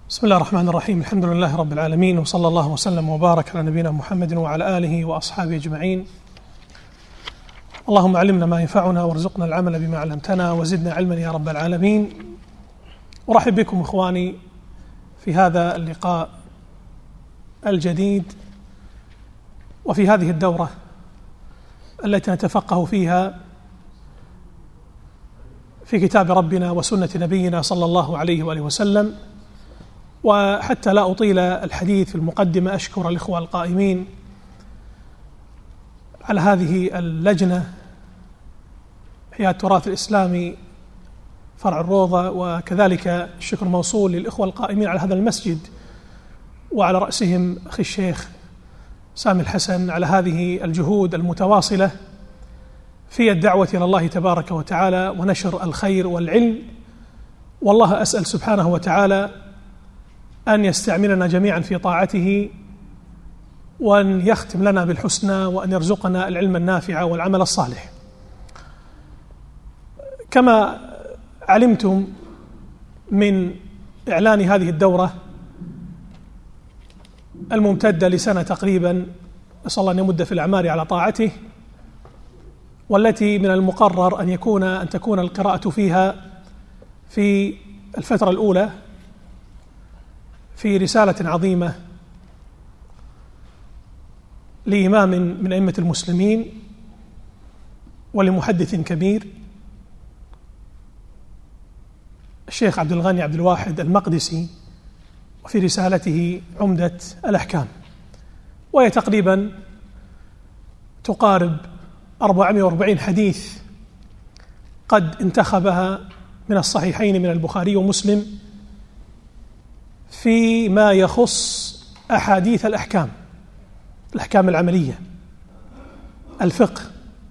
بسم الله الرحمن الرحيم. الحمد لله رب العالمين، وصلى الله وسلم وبارك على نبينا محمد وعلى آله وأصحابه أجمعين. اللهم علمنا ما ينفعنا وارزقنا العمل بما علمتنا وزدنا علما يا رب العالمين. أرحب بكم إخواني في هذا اللقاء الجديد وفي هذه الدورة التي نتفقه فيها في كتاب ربنا وسنة نبينا صلى الله عليه وآله وسلم. وحتى لا أطيل الحديث في المقدمة، أشكر الإخوة القائمين على هذه اللجنة إحياء التراث الإسلامي فرع الروضة، وكذلك الشكر موصول للإخوة القائمين على هذا المسجد وعلى رأسهم أخي الشيخ سامي الحسن على هذه الجهود المتواصلة في الدعوة إلى الله تبارك وتعالى ونشر الخير والعلم. والله أسأل سبحانه وتعالى أن يستعملنا جميعا في طاعته، وأن يختم لنا بالحسنى، وأن يرزقنا العلم النافع والعمل الصالح. كما علمتم من إعلان هذه الدورة الممتدة لسنة تقريبا، نسأل الله أن يمد في الأعمار على طاعته، والتي من المقرر أن تكون القراءة فيها في الفترة الأولى في رسالة عظيمة لإمام من أئمة المسلمين ولمحدث كبير، الشيخ عبد الغني عبد الواحد المقدسي، وفي رسالته عمدة الأحكام، وهي تقريبا تقارب 440 حديث قد انتخبها من الصحيحين من البخاري ومسلم فيما يخص أحاديث الأحكام العملية، الفقه.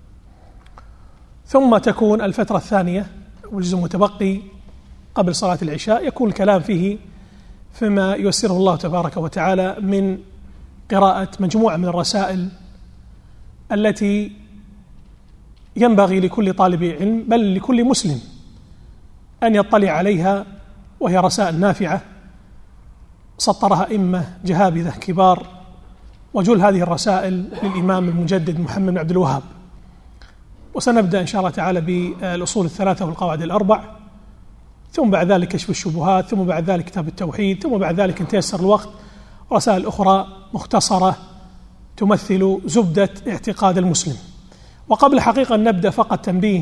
ثم تكون الفترة الثانية والجزء المتبقي قبل صلاة العشاء يكون الكلام فيه فيما ييسره الله تبارك وتعالى من قراءة مجموعة من الرسائل التي ينبغي لكل طالب علم بل لكل مسلم أن يطلع عليها، وهي رسائل نافعة سطرها أئمة جهابذة كبار، وجل هذه الرسائل للإمام المجدد محمد بن عبد الوهاب. وسنبدأ إن شاء الله تعالى بالأصول الثلاثة والقواعد الأربع، ثم بعد ذلك كشف الشبهات، ثم بعد ذلك كتاب التوحيد، ثم بعد ذلك إن تيسر الوقت رسائل أخرى مختصرة تمثل زبدة اعتقاد المسلم. وقبل حقيقة أن نبدأ فقط تنبيه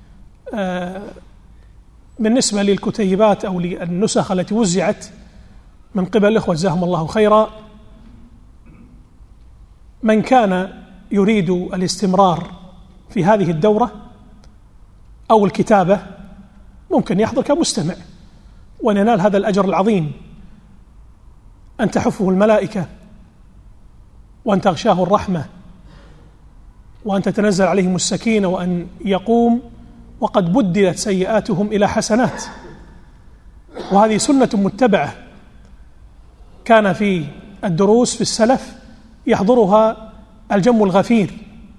بالنسبة للكتيبات أو للنسخ التي وزعت من قبل الإخوة جزاهم الله خيرا. من كان يريد الاستمرار في هذه الدورة أو الكتابة ممكن يحضر كمستمع وننال هذا الأجر العظيم، أن تحفه الملائكة وأن تغشاه الرحمة وأن تتنزل عليهم السكينة، وأن يقوم وقد بدلت سيئاتهم إلى حسنات. وهذه سنة متبعة كان في الدروس في السلف يحضرها الجم الغفير،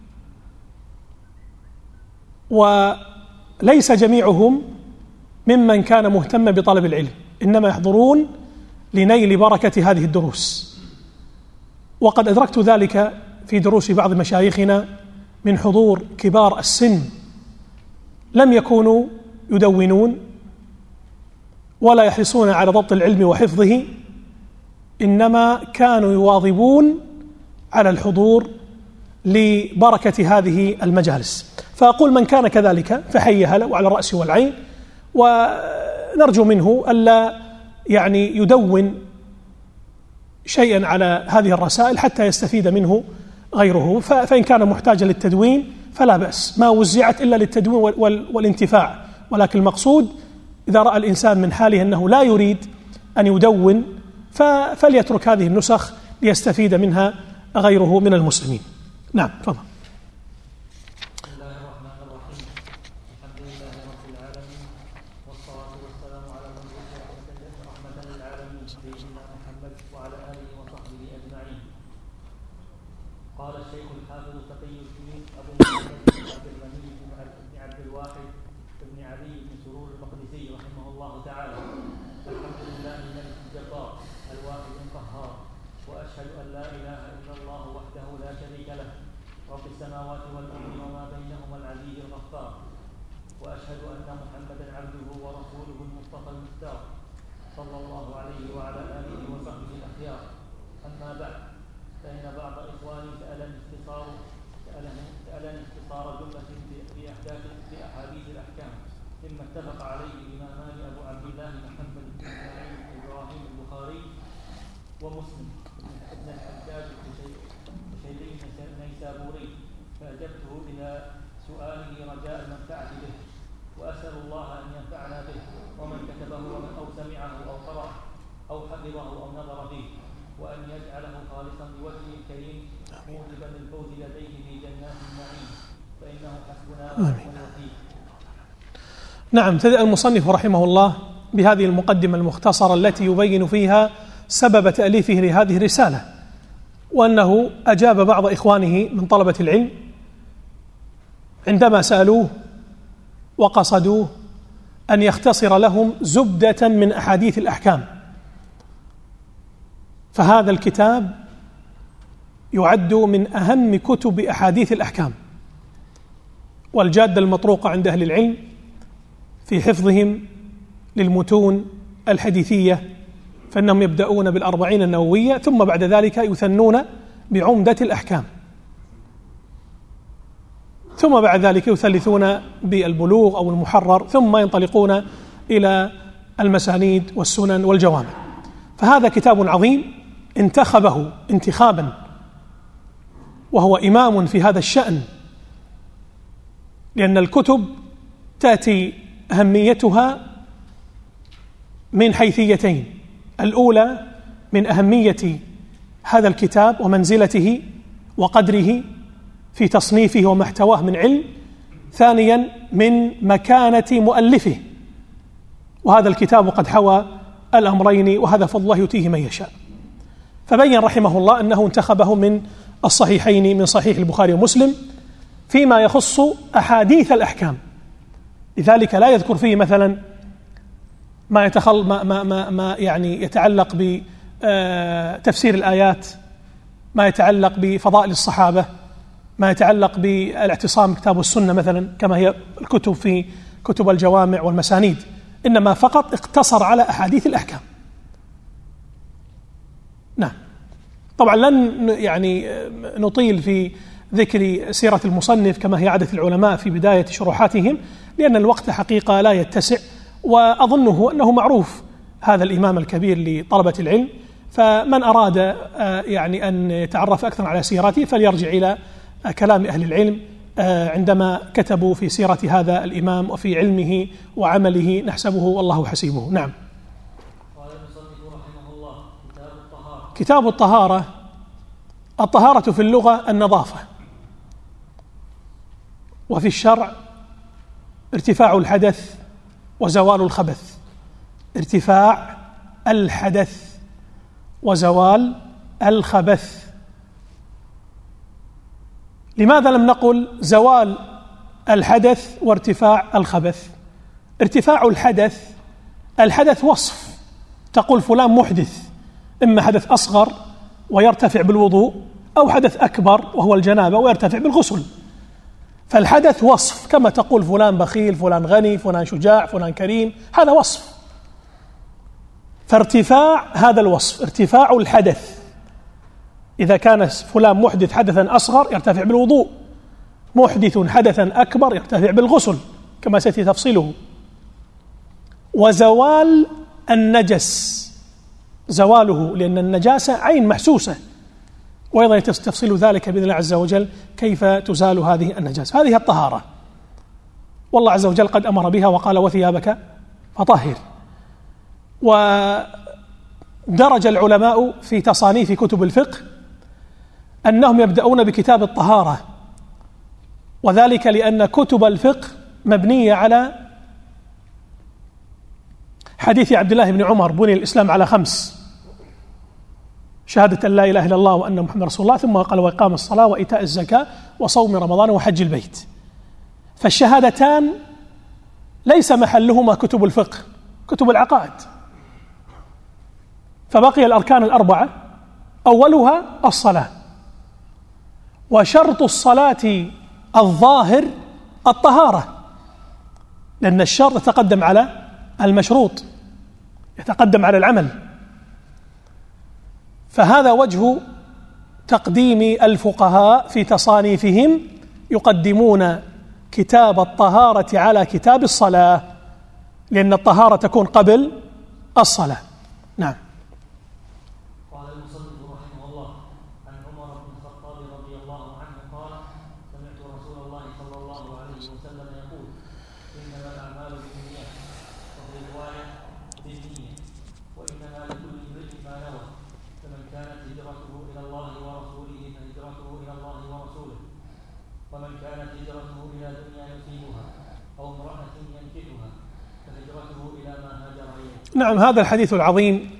وليس جميعهم ممن كان مهتما بطلب العلم، إنما يحضرون لنيل بركة هذه الدروس. وقد أدركت ذلك في دروس بعض مشايخنا من حضور كبار السن لم يكونوا يدونون ولا يحرصون على ضبط العلم وحفظه، إنما كانوا يواظبون على الحضور لبركة هذه المجالس. فأقول من كان كذلك فحي هلا وعلى الرأس والعين، ونرجو منه ألا يدون شيئا على هذه الرسائل حتى يستفيد منه غيره. فإن كان محتاجا للتدوين فلا بأس، ما وزعت إلا للتدوين والانتفاع، ولكن المقصود إذا رأى الإنسان من حاله أنه لا يريد أن يدون فليترك هذه النسخ ليستفيد منها غيره من المسلمين. نعم، تفضل. بسم الله الرحمن الرحيم. الحمد لله رب العالمين، والصلاة والسلام على من رحمة للعالمين سيدنا محمد وعلى آله وصحبه أجمعين. قال الشيخ الحافظ تقي الدين أبو محمد بن عبد الغني بن عبد الواحد بن علي بن سرور المقدسي رحمه الله تعالى: الحمد لله ملك الجبار الواحد القهار، وأشهد أن لا إله إلا الله وحده لا شريك له رب السماوات والأرض وما بينهما العزيز الغفار، وأشهد أن محمدا عبده ورسوله المصطفى المختار صلى الله عليه وعلى آله وصحبه الأخيار. أما بعد، فإن بعض إخواني سألني اختصار جملة في أحاديث الأحكام مما اتفق عليه الإمامان أبو عبد الله محمد بن إسماعيل بن إبراهيم البخاري ومسلم ابن الحجاج القشيري النيسابوري، فأجبته إلى سؤاله رجاء المنفعة به، وأسأل الله أن ينفعنا به ومن كتبه ومن أو سمعه أو قرأه أو حفظه أو نظر فيه، وأن يجعله خالصا لوجهه الكريم موجبا للفوز لديه في جنات النعيم، فإنه حسبنا ونعم الوكيل. نعم، ابتدأ المصنف رحمه الله بهذه المقدمة المختصرة التي يبين فيها سبب تأليفه لهذه الرسالة، وأنه أجاب بعض إخوانه من طلبة العلم عندما سألوه وقصدوه أن يختصر لهم زبدة من أحاديث الأحكام. فهذا الكتاب يعد من أهم كتب أحاديث الأحكام، والجادة المطروقة عند أهل العلم في حفظهم للمتون الحديثية، فإنهم يبدأون بالأربعين النووية ثم بعد ذلك يثنون بعمدة الأحكام، ثم بعد ذلك يثلثون بالبلوغ أو المحرر، ثم ينطلقون إلى المسانيد والسنن والجوامع. فهذا كتاب عظيم انتخبه انتخابا، وهو إمام في هذا الشأن، لأن الكتب تأتي أهميتها من حيثيتين: الأولى من أهمية هذا الكتاب ومنزلته وقدره في تصنيفه ومحتواه من علم، ثانيا من مكانة مؤلفه، وهذا الكتاب قد حوى الأمرين، وهذا فضل الله يؤتيه من يشاء. فبين رحمه الله أنه انتخبه من الصحيحين، من صحيح البخاري ومسلم، فيما يخص أحاديث الأحكام، لذلك لا يذكر فيه مثلا ما يعني يتعلق بتفسير الآيات، ما يتعلق بفضائل الصحابة، ما يتعلق بالاعتصام كتاب والسنة مثلا كما هي الكتب في كتب الجوامع والمسانيد، إنما فقط اقتصر على أحاديث الأحكام. نعم، طبعا لن يعني نطيل في ذكر سيرة المصنف كما هي عادة العلماء في بداية شروحاتهم، لأن الوقت حقيقة لا يتسع، وأظنه أنه معروف هذا الإمام الكبير لطلبة العلم، فمن أراد يعني أن يتعرف أكثر على سيرته فليرجع إلى كلام أهل العلم عندما كتبوا في سيرة هذا الإمام وفي علمه وعمله، نحسبه والله حسيبه. نعم. قال المصنف رحمه الله: كتاب الطهارة. كتاب الطهارة. الطهارة في اللغة النظافة، وفي الشرع ارتفاع الحدث وزوال الخبث. ارتفاع الحدث وزوال الخبث. لماذا لم نقل زوال الحدث وارتفاع الخبث؟ ارتفاع الحدث، الحدث وصف، تقول فلان محدث، إما حدث أصغر ويرتفع بالوضوء، أو حدث أكبر وهو الجنابة ويرتفع بالغسل. فالحدث وصف، كما تقول فلان بخيل، فلان غني، فلان شجاع، فلان كريم، هذا وصف. فارتفاع هذا الوصف، ارتفاع الحدث، إذا كان فلان محدث حدثا أصغر يرتفع بالوضوء، محدث حدثا أكبر يرتفع بالغسل كما سيأتي تفصيله. وزوال النجس، زواله، لأن النجاسة عين محسوسة، وأيضا تفصيل ذلك بإذن الله عز وجل كيف تزال هذه النجاسة. هذه الطهارة، والله عز وجل قد أمر بها وقال: وثيابك فطهر. ودرج العلماء في تصانيف كتب الفقه أنهم يبدأون بكتاب الطهارة، وذلك لأن كتب الفقه مبنية على حديث عبد الله بن عمر: بني الإسلام على 5: شهادة أن لا إله إلا الله وأن محمد رسول الله، ثم قال: وإقام الصلاة وإيتاء الزكاة وصوم رمضان وحج البيت. فالشهادتان ليس محلهما كتب الفقه، كتب العقائد. فبقي الأركان الأربعة، أولها الصلاة، وشرط الصلاة الظاهر الطهارة، لأن الشرط يتقدم على المشروط، يتقدم على العمل. فهذا وجه تقديم الفقهاء في تصانيفهم، يقدمون كتاب الطهارة على كتاب الصلاة، لأن الطهارة تكون قبل الصلاة. نعم. قال المصنف رحمه الله: عن عمر بن الخطاب رضي الله عنه قال: سمعت رسول الله صلى الله عليه وسلم يقول: إنما الأعمال بالنيات، وفي رواية بالنية، وإنما لكل امرئ ما نوى، فمن كانت هجرته إلى الله ورسوله فهجرته إلى الله ورسوله، ومن كانت هجرته إلى دنيا يصيبها أو امرأة ينكحها فهجرته إلى ما هاجر إليه. نعم، هذا الحديث العظيم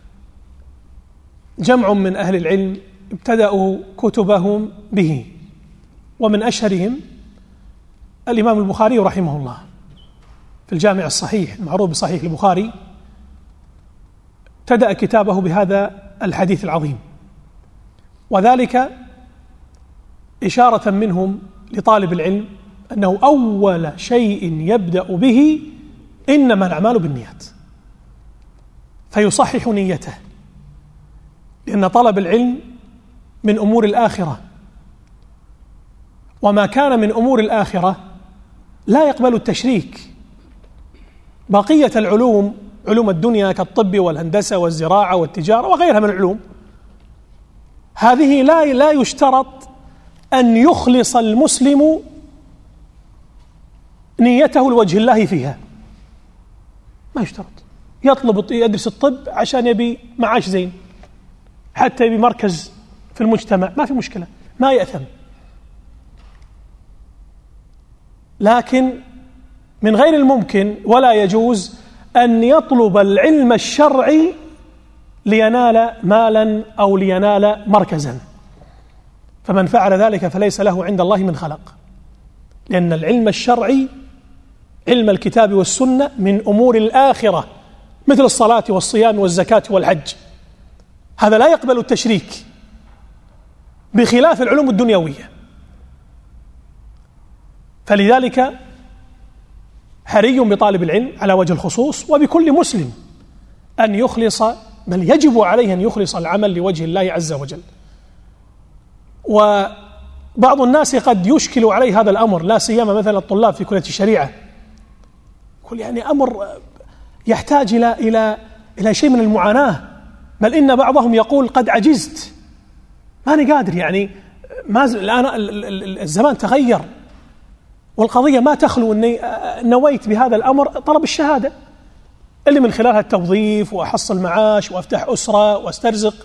جمع من أهل العلم ابتدأوا كتبهم به، ومن أشهرهم الإمام البخاري رحمه الله في الجامع الصحيح المعروف بصحيح البخاري، ابتدأ كتابه بهذا الحديث العظيم، وذلك إشارة منهم لطالب العلم أنه أول شيء يبدأ به إنما الأعمال بالنيات، فيصحح نيته، لأن طلب العلم من أمور الآخرة، وما كان من أمور الآخرة لا يقبل التشريك. بقية العلوم، علوم الدنيا كالطب والهندسة والزراعة والتجارة وغيرها من العلوم، هذه لا يشترط أن يخلص المسلم نيته لوجه الله فيها، ما يشترط. يدرس الطب عشان يبي معاش زين، حتى يبي مركز في المجتمع، ما في مشكلة، ما يأثم. لكن من غير الممكن ولا يجوز أن يطلب العلم الشرعي لينال مالا أو لينال مركزا، فمن فعل ذلك فليس له عند الله من خلق، لأن العلم الشرعي علم الكتاب والسنة من أمور الآخرة، مثل الصلاة والصيام والزكاة والحج، هذا لا يقبل التشريك، بخلاف العلوم الدنيوية. فلذلك حري بطالب العلم على وجه الخصوص وبكل مسلم أن يخلص، بل يجب عليه أن يخلص العمل لوجه الله عز وجل. وبعض الناس قد يشكل عليه هذا الأمر، لا سيما مثلا الطلاب في كلية الشريعة، يقول يعني أمر يحتاج إلى شيء من المعاناة، بل إن بعضهم يقول قد عجزت، ماني قادر، يعني الآن الزمان تغير، والقضية ما تخلو أني نويت بهذا الأمر طلب الشهادة اللي من خلالها التوظيف وأحصل معاش وأفتح أسرة وأسترزق.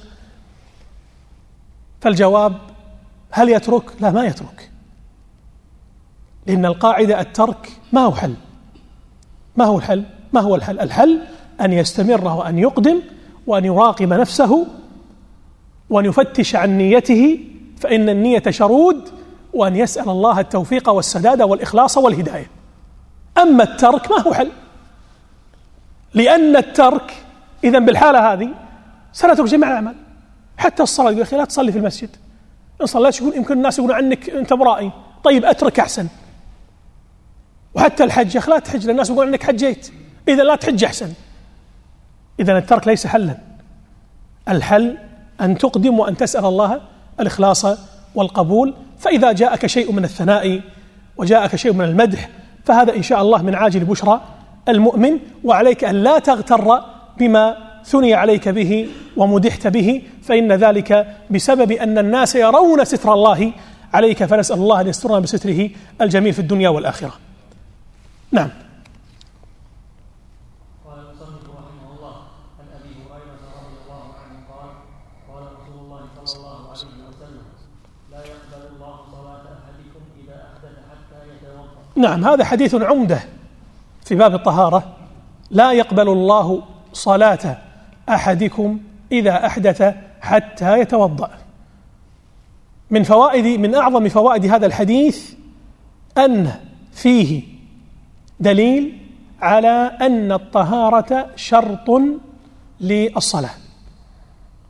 فالجواب: هل يترك؟ لا، ما يترك، لأن القاعدة الترك ما هو حل. ما هو الحل؟ ما هو الحل؟ الحل أن يستمر وأن يقدم وأن يراقب نفسه وأن يفتش عن نيته، فإن النية شرود، وأن يسأل الله التوفيق والسداد والإخلاص والهداية. أما الترك ما هو حل، لأن الترك إذن بالحالة هذه سنترك جميع الأعمال، حتى الصلاة. يقول أخي لا تصلي في المسجد، إن صليت يمكن الناس يقولون عنك أنت برائي، طيب أترك أحسن. وحتى الحج، يا أخي لا تحج، الناس يقولون عنك حجيت، إذا لا تحج أحسن. إذن الترك ليس حلا، الحل أن تقدم وأن تسأل الله الإخلاص والقبول. فإذا جاءك شيء من الثناء وجاءك شيء من المدح فهذا إن شاء الله من عاجل بشرى المؤمن، وعليك أن لا تغتر بما ثني عليك به ومدحت به، فإن ذلك بسبب أن الناس يرون ستر الله عليك، فنسأل الله أن يسترنا بستره الجميل في الدنيا والآخرة. نعم. قال المصنف رحمه الله: عن أبي هريرة رضي الله عنه قال: قال رسول الله صلى الله عليه وسلم: لا يقبل الله صلاة أحدكم إذا أحدث حتى يتوضأ. نعم، هذا حديث عمدة في باب الطهارة. لا يقبل الله صلاة أحدكم إذا أحدث حتى يتوضأ. من أعظم فوائد هذا الحديث أن فيه دليل على أن الطهارة شرط للصلاة،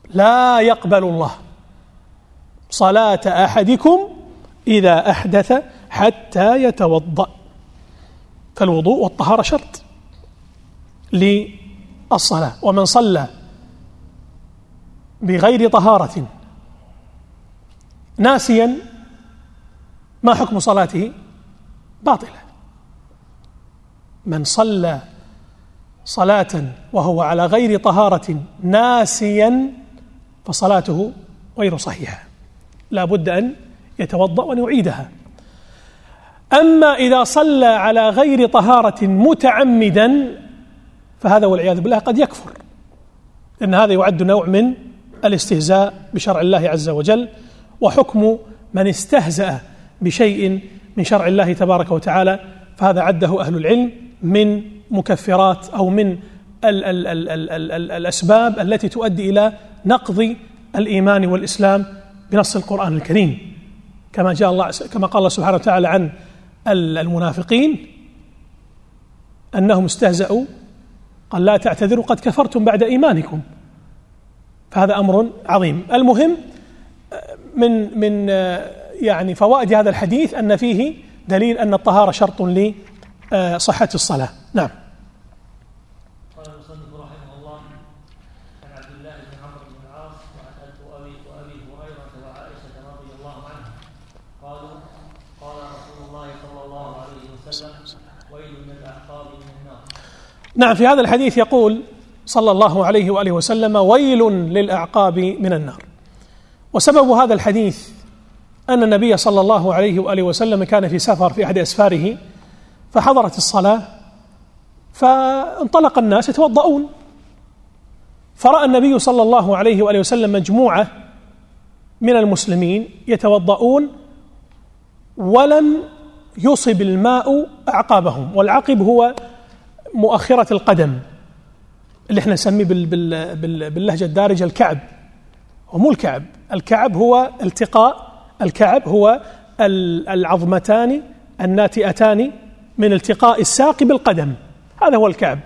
لا يقبل الله صلاة أحدكم إذا أحدث حتى يتوضأ. فالوضوء والطهارة شرط للصلاة، ومن صلى بغير طهارة ناسيا ما حكم صلاته؟ باطلة. من صلى صلاة وهو على غير طهارة ناسيا فصلاته غير صحيحة، لا بد أن يتوضأ ويعيدها. أما إذا صلى على غير طهارة متعمدا فهذا والعياذ بالله قد يكفر، لأن هذا يعد نوع من الاستهزاء بشرع الله عز وجل. وحكم من استهزأ بشيء من شرع الله تبارك وتعالى فهذا عده أهل العلم من مكفرات أو من الأسباب التي تؤدي إلى نقض الإيمان والإسلام بنص القرآن الكريم، كما قال الله سبحانه وتعالى عن المنافقين أنهم استهزأوا، قال لا تعتذروا قد كفرتم بعد إيمانكم. فهذا أمر عظيم. المهم من يعني فوائد هذا الحديث أن فيه دليل أن الطهارة شرط لصحة الصلاة. نعم. قال المصنف رحمه الله عن عبد الله بن عمرو بن العاص وعن أبي هريرة وعائشة رضي الله عنها قالوا قال رسول الله صلى الله عليه وسلم ويل للأعقاب من النار. نعم، في هذا الحديث يقول صلى الله عليه وآله وسلم ويل للأعقاب من النار. وسبب هذا الحديث أن النبي صلى الله عليه وآله وسلم كان في سفر في أحد أسفاره، فحضرت الصلاة فانطلق الناس يتوضؤون، فرأى النبي صلى الله عليه وآله وسلم مجموعة من المسلمين يتوضؤون ولم يصب الماء أعقابهم. والعقب هو مؤخرة القدم اللي احنا نسميه باللهجة الدارجة الكعب، ومو الكعب. الكعب هو التقاء، الكعب هو العظمتان الناتئتان من التقاء الساق بالقدم، هذا هو الكعب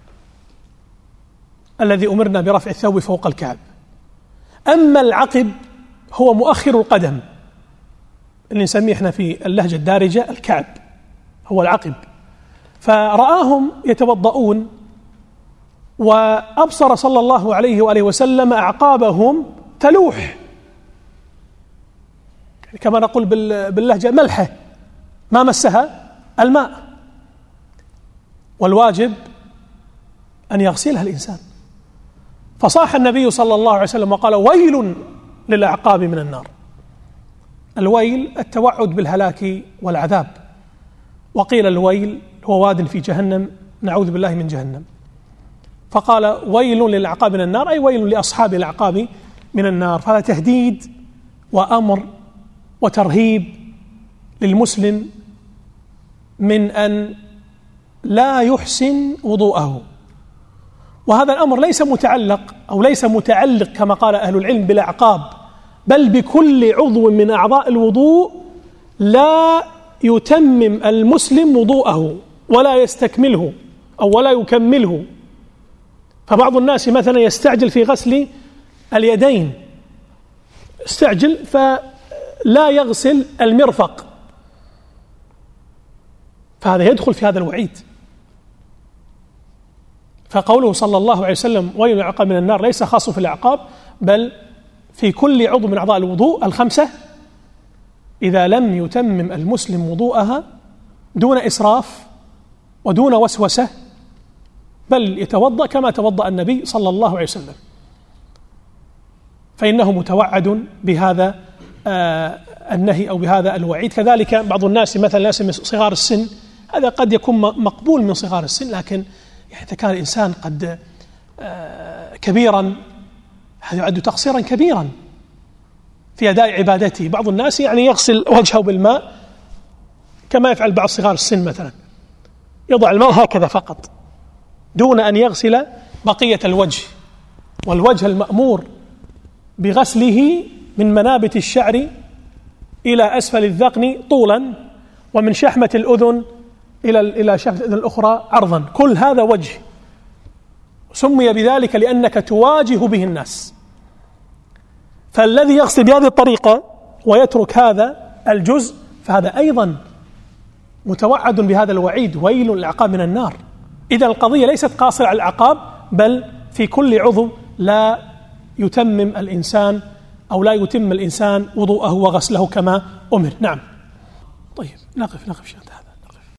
الذي أمرنا برفع الثوب فوق الكعب. أما العقب هو مؤخر القدم اللي نسميه احنا في اللهجة الدارجة الكعب، هو العقب. فرآهم يتوضؤون وأبصر صلى الله عليه وآله وسلم أعقابهم تلوح، كما نقول باللهجة ملحة ما مسها الماء، والواجب أن يغسلها الإنسان. فصاح النبي صلى الله عليه وسلم وقال ويل للأعقاب من النار. الويل التوعد بالهلاك والعذاب، وقيل الويل هو واد في جهنم، نعوذ بالله من جهنم. فقال ويل للأعقاب من النار أي ويل لأصحاب الأعقاب من النار. فهذا تهديد وأمر وترهيب للمسلم من أن لا يحسن وضوءه. وهذا الأمر ليس متعلق أو ليس متعلق كما قال أهل العلم بالأعقاب، بل بكل عضو من أعضاء الوضوء لا يتمم المسلم وضوءه ولا يستكمله أو ولا يكمله. فبعض الناس مثلا يستعجل في غسل اليدين، استعجل فلا يغسل المرفق، فهذا يدخل في هذا الوعيد. فقوله صلى الله عليه وسلم ويل للأعقاب من النار ليس خاص في الأعقاب، بل في كل عضو من أعضاء الوضوء الخمسة إذا لم يتمم المسلم وضوءها دون إسراف ودون وسوسة، بل يتوضأ كما توضأ النبي صلى الله عليه وسلم، فإنه متوعد بهذا النهي أو بهذا الوعيد. كذلك بعض الناس مثلا ناس من صغار السن، هذا قد يكون مقبول من صغار السن، لكن يعني إذا كان الإنسان قد كبيرا هذا يعد تقصيرا كبيرا في أداء عبادته. بعض الناس يعني يغسل وجهه بالماء كما يفعل بعض صغار السن، مثلا يضع الماء هكذا فقط دون أن يغسل بقية الوجه، والوجه المأمور بغسله من منابت الشعر إلى أسفل الذقن طولا، ومن شحمة الأذن إلى شحمة الأذن الأخرى عرضا، كل هذا وجه سمي بذلك لأنك تواجه به الناس، فالذي يغسل بهذه الطريقة ويترك هذا الجزء فهذا أيضا متوعد بهذا الوعيد، ويل العقاب من النار. إذا القضية ليست قاصرة على العقاب، بل في كل عضو لا يتمم الإنسان أو لا يتم الإنسان وضوءه وغسله كما أمر. نعم. طيب نقف شيئا.